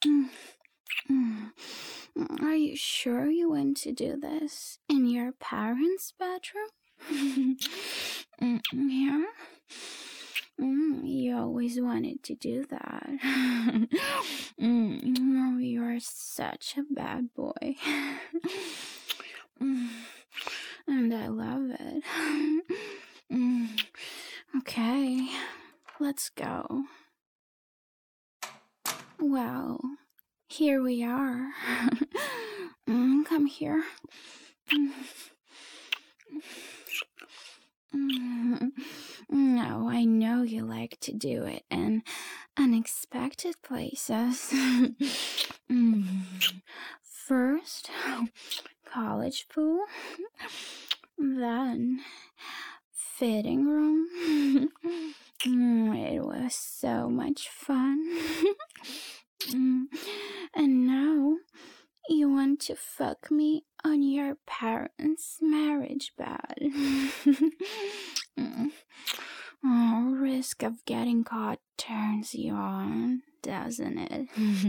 Mm, mm. Are you sure you want to do this in your parents' bedroom? Yeah? You always wanted to do that. Oh, you're such a bad boy. And I love it. Okay, let's go. Well, here we are. Come here. No, I know you like to do it in unexpected places. First, college pool, then fitting room. It was so much fun. And now you want to fuck me on your parents' marriage bed. Risk of getting caught turns you on, doesn't it?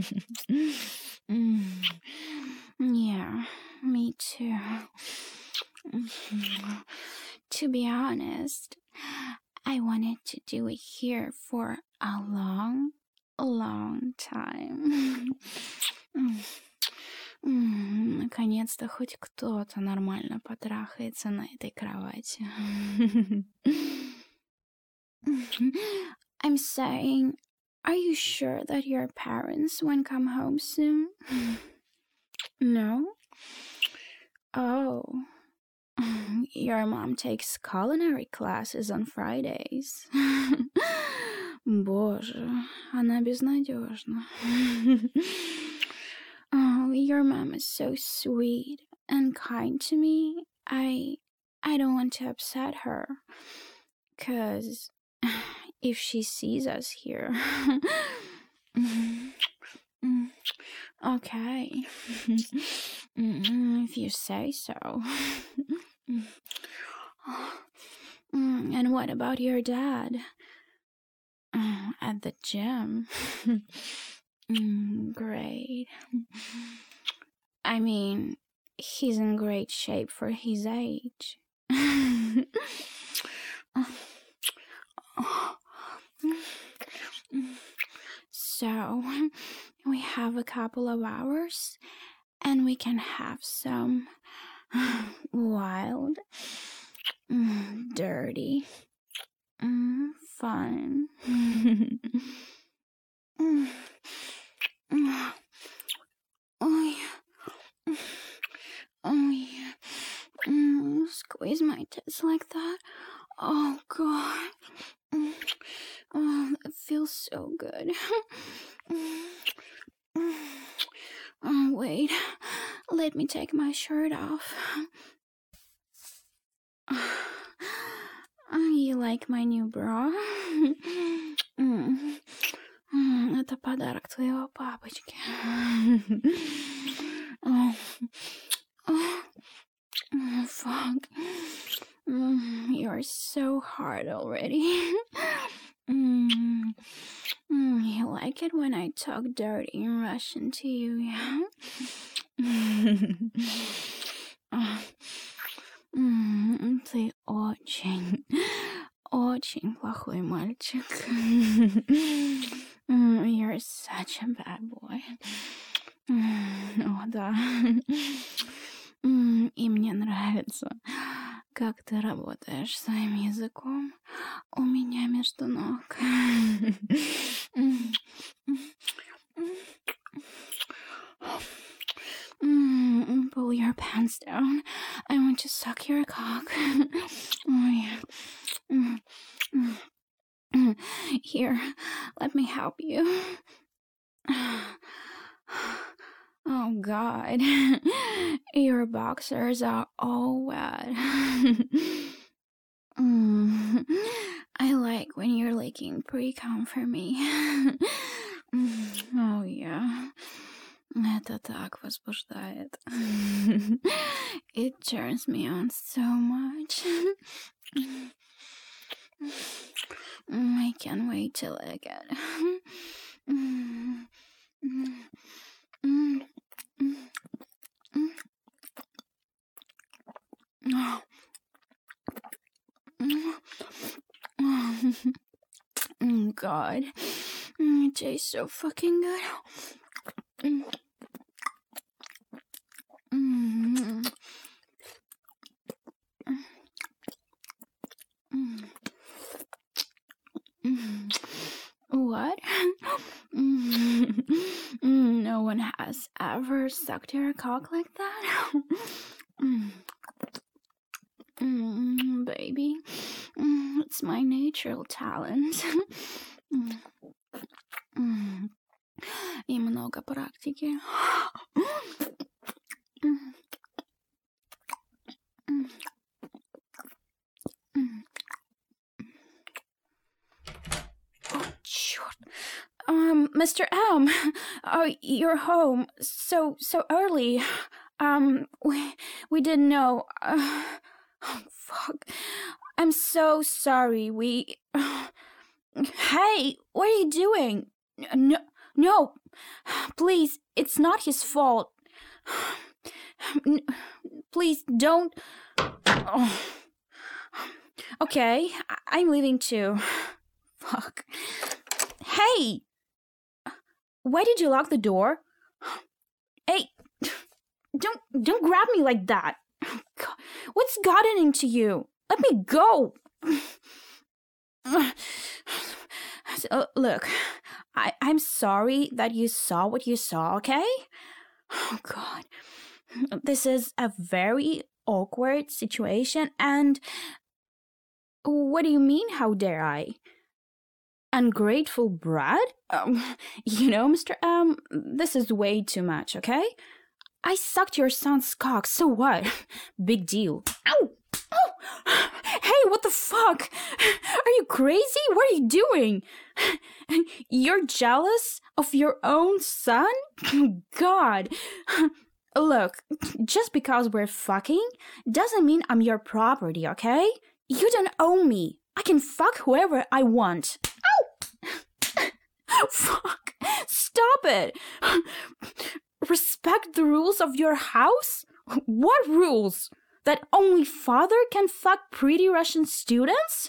Yeah, me too. To be honest, I wanted to do it here for a long time. Наконец-то хоть кто-то нормально потрахается на этой кровати. I'm saying, are you sure that your parents won't come home soon? No? Oh. Your mom takes culinary classes on Fridays. Боже, она безнадежна. Oh, your mom is so sweet and kind to me. I don't want to upset her. 'Cause if she sees us here... Okay. If you say so. And what about your dad? At the gym? Great. I mean, he's in great shape for his age. So, we have a couple of hours and we can have some wild, dirty, fun. Oh yeah. Oh yeah. Squeeze my tits like that. Oh god. Oh, that feels so good. Oh, wait. Let me take my shirt off. You like my new bra? Это подарок твоего папочки. Oh, fuck. You're so hard already. You like it when I talk dirty in Russian to you, yeah? Ты очень плохой мальчик. You're such a bad boy. О, да. И мне нравится, как ты работаешь своим языком у меня между ног. Pull your pants down. I want to suck your cock. Oh, yeah. Here, let me help you. Oh, God. Your boxers are all wet. I like when you're licking pre-cum for me. Oh, yeah. Это так возбуждает. It turns me on so much. I can't wait to lick it. God. It tastes so fucking good. What? No one has ever sucked your cock like that? Baby, it's my natural talent. И много практики. Oh, черт. Mr. M, you're home so early. We didn't know. Oh, fuck. I'm so sorry. Hey, what are you doing? No, please, it's not his fault. Please don't. Oh. Okay, I'm leaving too. Fuck. Hey! Why did you lock the door? Hey! Don't grab me like that. God, what's gotten into you? Let me go. Look, I'm sorry that you saw what you saw, okay? Oh, God. This is a very awkward situation, and... What do you mean, how dare I? Ungrateful brat? Mr. M, this is way too much, okay? I sucked your son's cock, so what? Big deal. Ow! Oh! Hey, what the fuck? Are you crazy? What are you doing? You're jealous of your own son? God. Look, just because we're fucking doesn't mean I'm your property, okay? You don't own me. I can fuck whoever I want. Ow! Fuck. Stop it. Respect the rules of your house? What rules? That only father can fuck pretty Russian students?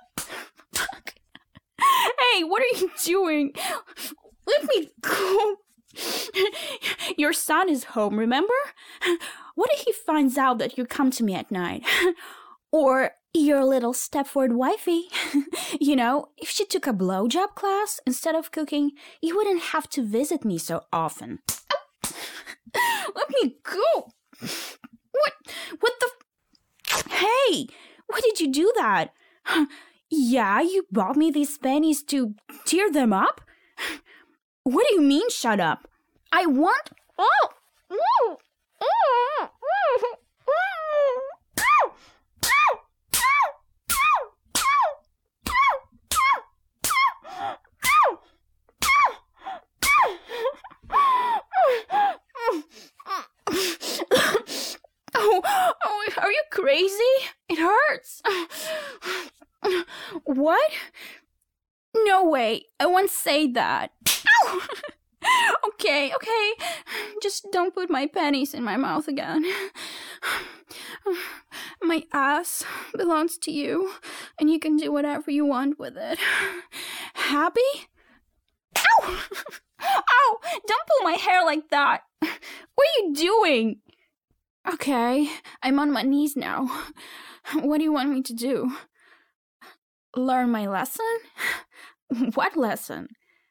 Hey, what are you doing? Let me go. Your son is home, remember? What if he finds out that you come to me at night? Or your little Stepford wifey. If she took a blowjob class instead of cooking, you wouldn't have to visit me so often. Let me go. What the... Hey, why did you do that? Yeah, you bought me these pennies to tear them up? What do you mean, shut up? I want... Oh! Oh, are you crazy? It hurts. What? No way. I won't say that. Ow! Okay. Just don't put my pennies in my mouth again. My ass belongs to you, and you can do whatever you want with it. Happy? Ow! Ow! Don't pull my hair like that. What are you doing? Okay, I'm on my knees now. What do you want me to do? Learn my lesson? What lesson?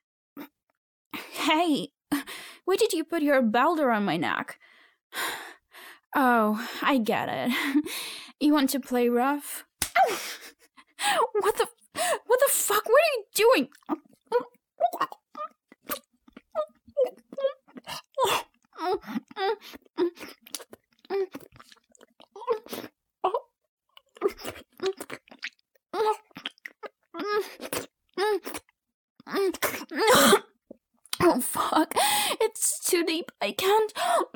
Hey, why did you put your belt around my neck? Oh, I get it. You want to play rough? Ow! What the fuck? What are you doing? Oh fuck, it's too deep, I can't.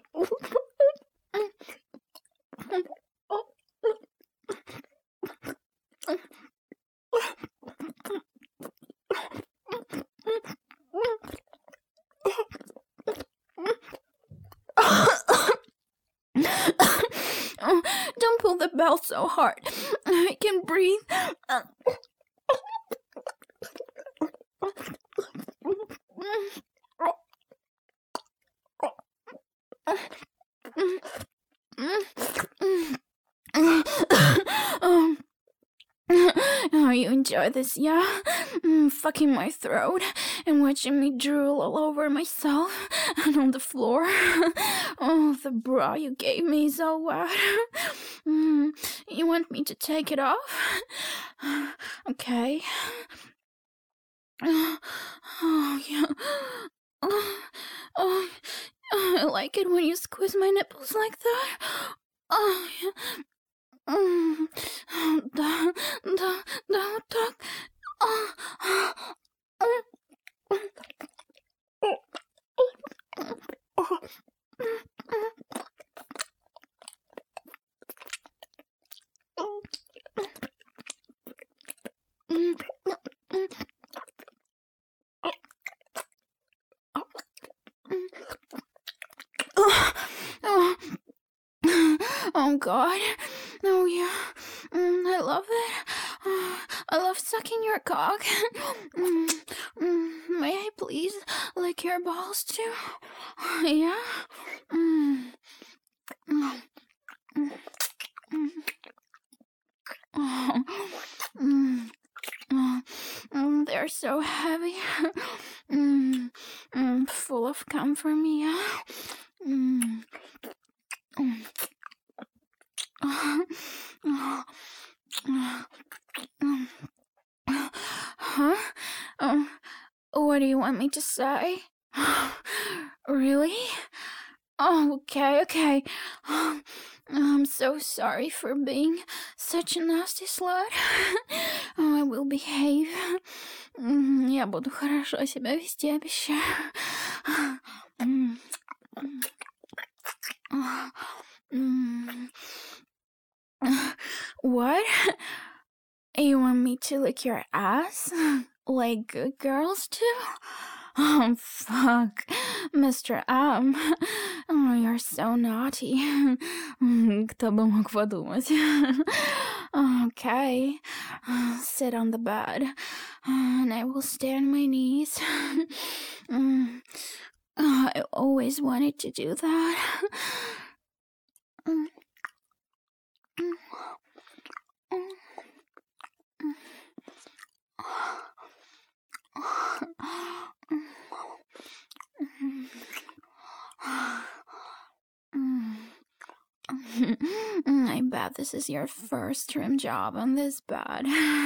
Don't pull the belt so hard. I can breathe. enjoy this, yeah? Fucking my throat and watching me drool all over myself and on the floor. Oh, the bra you gave me is so wet. You want me to take it off? Okay. Oh, yeah. Oh, I like it when you squeeze my nipples like that. Oh, yeah. Don't talk. Oh God. Oh yeah. I love it. I love sucking your cock. May I please lick your balls too? Yeah. They're so heavy. Full of cum for me. Huh? What do you want me to say? Really? Oh, okay. I'm so sorry for being such a nasty slut. I will behave. Я буду хорошо себя вести, обещаю. What? You want me to lick your ass? Like good girls do? Oh, fuck. Mr. M. Oh, you're so naughty. Кто бы мог подумать? Okay. Sit on the bed. And I will stay on my knees. I always wanted to do that. I bet this is your first trim job on this bed.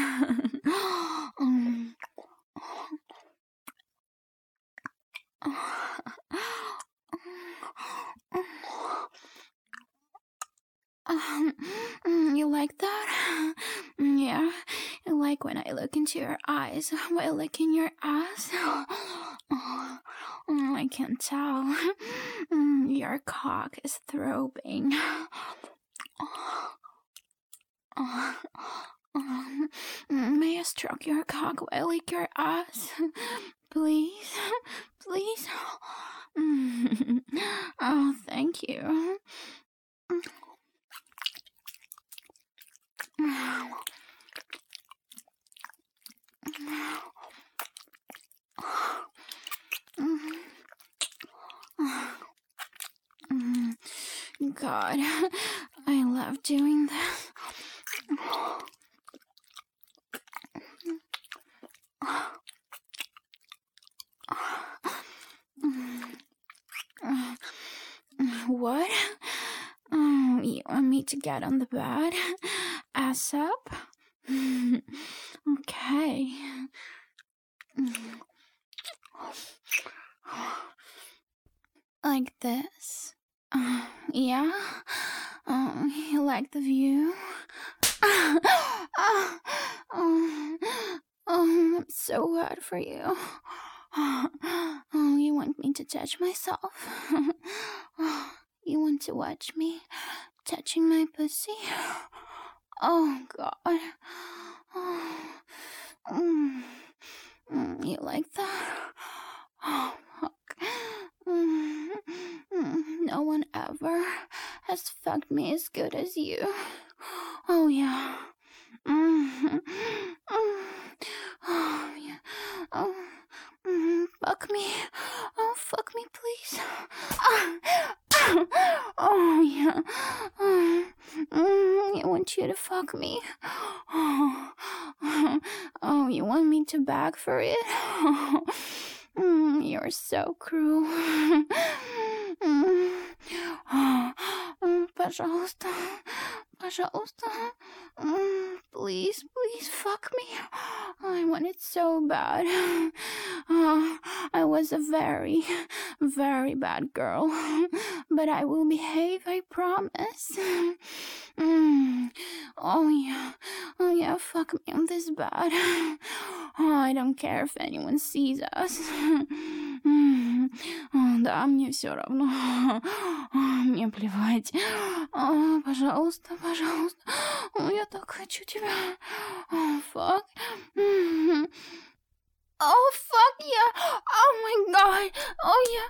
You like that? Yeah, I like when I look into your eyes while licking your ass. I can tell. Your cock is throbbing. May I stroke your cock while I lick your ass? Please? Please? Oh, thank you. God, I love doing this. What? You want me to get on the bed? Ass up? Okay. Like this? Yeah? You like the view? I'm so wet for you. You want me to touch myself? You want to watch me touching my pussy? Oh, God. You like that? Oh, fuck. No one ever has fucked me as good as you. Oh, yeah. Oh, yeah. Fuck me. Oh, fuck me, please. Oh, yeah. I want you to fuck me. Oh, you want me to beg for it? You're so cruel. Пожалуйста, пожалуйста. Please, please fuck me. I want it so bad. I was a very, very bad girl. But I will behave, I promise. Oh yeah, fuck me on this bed. I don't care if anyone sees us. Да, мне все равно. Мне плевать. Пожалуйста, пожалуйста. Я так хочу тебя. Fuck. Oh, fuck yeah. Oh, my God. Oh, yeah.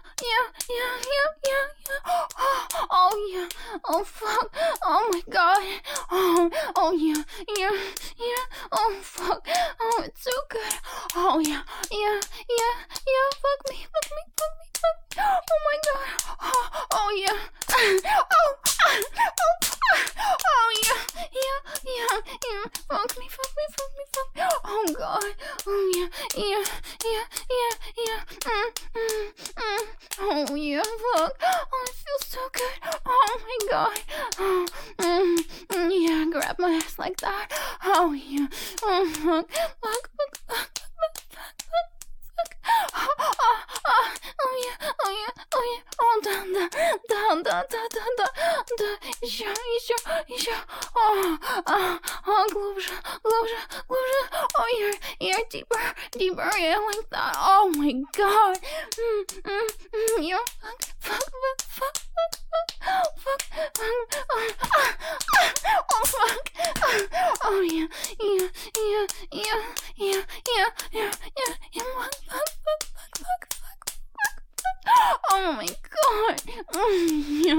Oh, yeah. Oh, fuck. Oh, my God. Oh, yeah. Oh, fuck. Oh, it's so good. Oh, yeah. Fuck me. Oh, my God. Oh, yeah. Yeah. Fuck me. Oh, God. Oh, yeah. Oh, yeah, fuck. Oh, it feels so good. Oh, my God. Yeah, grab my ass like that. Oh, yeah. Oh, fuck. Oh, yeah. Oh, down. Еще. Глубже. Oh, you're deeper. Yeah, like that. Oh, my God. Yeah, fuck. Oh, fuck. Oh, yeah. Fuck. Oh my God. Yeah.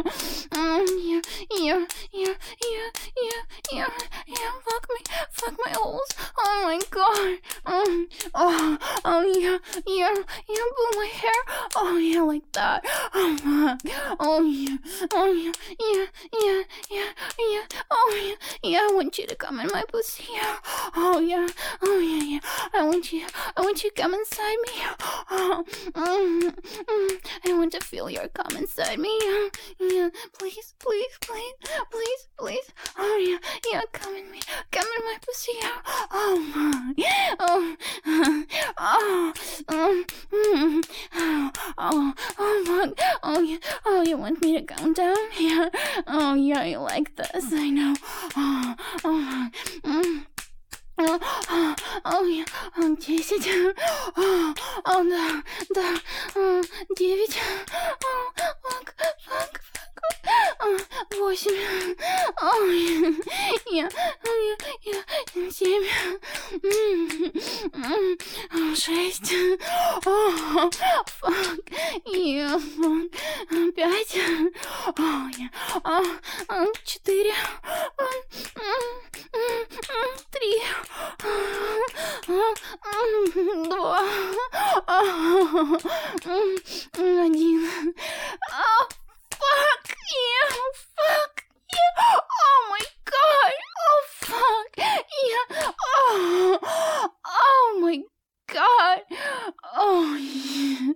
Fuck my holes. Oh my God. Yeah. Pull my hair. Oh yeah, like that. Oh yeah. Oh yeah. I want you to come in my pussy. Oh yeah. I want you to come inside me. I want to feel your cum inside me. Yeah, please. Oh yeah, come in my pussy. Oh my. Fuck. Oh yeah. Oh, you want me to calm down? Yeah. Oh yeah, you like this. I know. Oh yeah. 10. Да. 9. Fuck. 8. Oh yeah. 7. 6. Oh, fuck. Yeah, fuck. 5. Oh yeah. 4. 3. 2. 1. Oh, fuck yeah. Oh my God. Oh, fuck yeah. Oh my God. Oh yeah.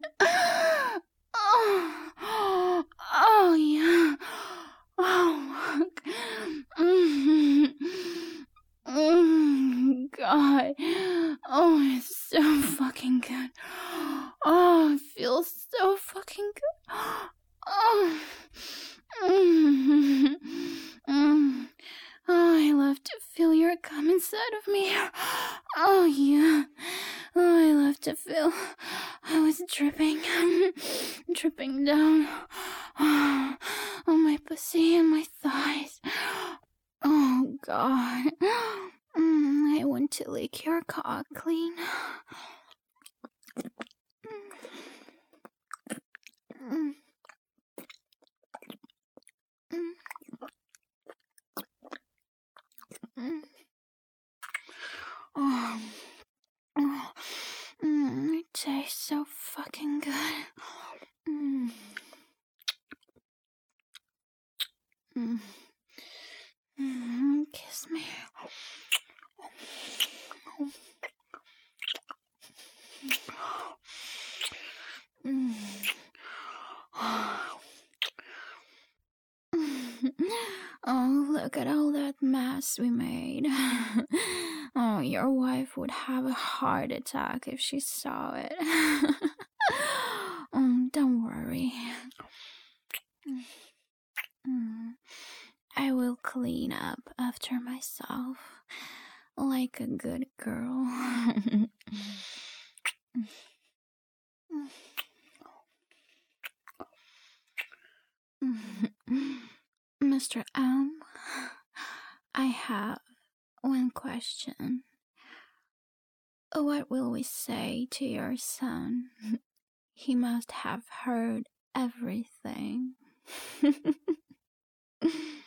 Oh yeah. Oh fuck. God. Oh, it's so fucking good. Oh, it feels so fucking good. Oh. Oh, I love to feel your cum inside of me. Oh, yeah. Oh, I love to feel I was dripping down on my pussy and my thighs. Oh, God. I want to lick your cock clean. It tastes so fucking good. Kiss me. Look at all that mess we made. Oh, your wife would have a heart attack if she saw it. Don't worry. I will clean up after myself like a good girl. Mr. M, I have one question. What will we say to your son? He must have heard everything.